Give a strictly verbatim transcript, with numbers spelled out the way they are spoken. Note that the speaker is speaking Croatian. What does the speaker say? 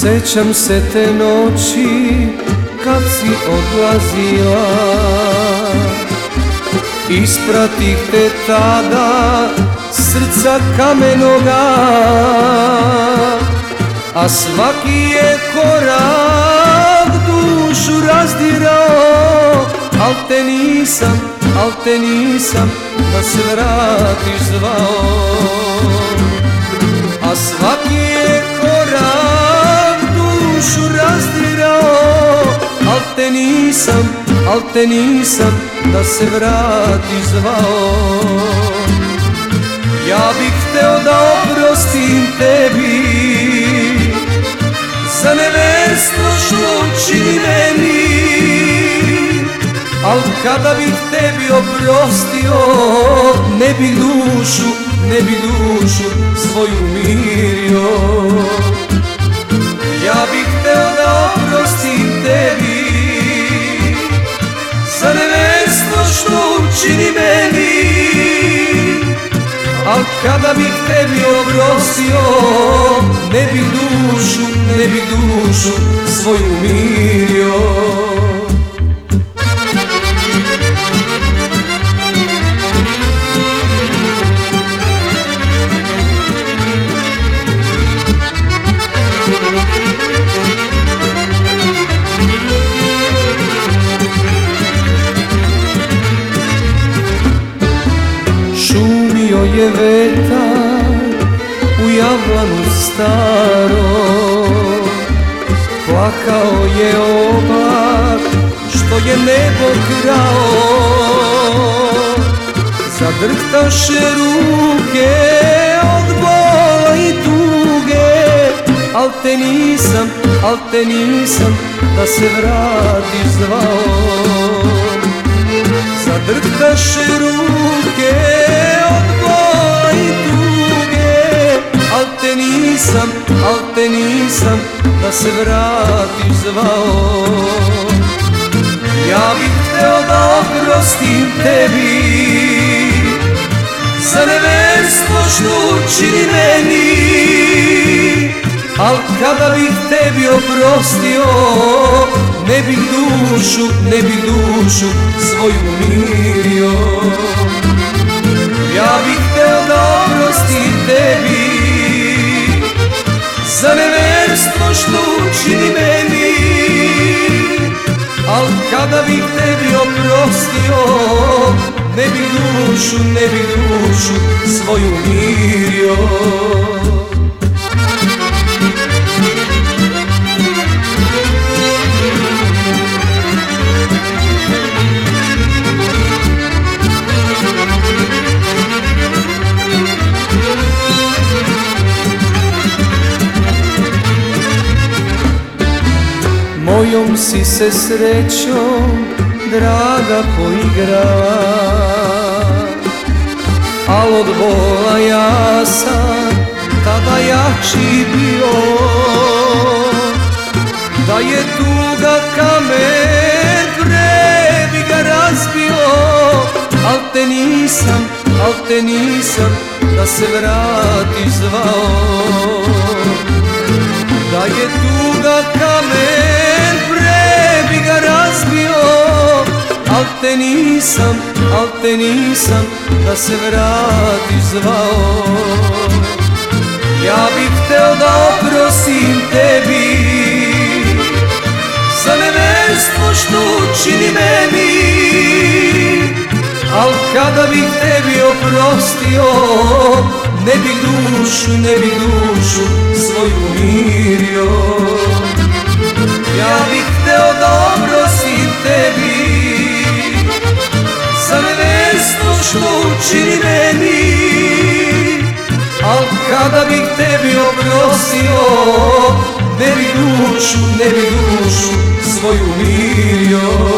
Sećam se te noći kad si odlazila, ispratih te tada srca kamenoga, a svaki je korak dušu razdirao. Al te nisam, al te nisam da se vratiš zvao, a svaki je korak dušu razdirao. Al te nisam, al te nisam da se vratiš zvao. Ja bih hteo da oprostim tebi za neverstvo što učini meni, al kada bih tebi oprostio, ne bih dušu, ne bih dušu svoju umirio. Ja bih hteo da oprostim tebi za neverstvo što učini meni, al kada bih tebi oprostio, ne bih dušu, ne bih dušu svoju umirio. Šumio je vetar u jablanu staro, plakao je oblak što je nebo krao. Zadrhtaše ruke od bola i tuge, al te nisam, al te nisam da se vratiš zvao. Zadrhtaše ruke od bola i tuge, al te nisam, al te nisam da se vratiš zvao. Ja bih hteo da oprostim tebi za neverstvo što učini meni, al kada bih tebi oprostio, ne bih dušu, ne bih dušu svoju umirio. Ja bih hteo da oprostim tebi za neverstvo što učini meni, al kada bih tebi oprostio, ne bih dušu, ne bih dušu svoju umirio. Mojom si se srećom, draga, poigrala, al od bola ja sam tada jači bio. Da je tuga kamen, pre bi ga razbio, al te nisam, al te nisam da se vratiš zvao. Da je tuga kamen, pre bi ga razbio, al te nisam, al te nisam da se vratiš zvao. Ja bih hteo da oprostim tebi za neverstvo što učini meni, al kada bih tebi oprostio, ne bih dušu, ne bih dušu svoju umirio. Ja bih hteo da oprostim tebi za neverstvo što učini meni, al kada bih tebi oprostio, ne bih dušu, ne bih dušu svoju umirio.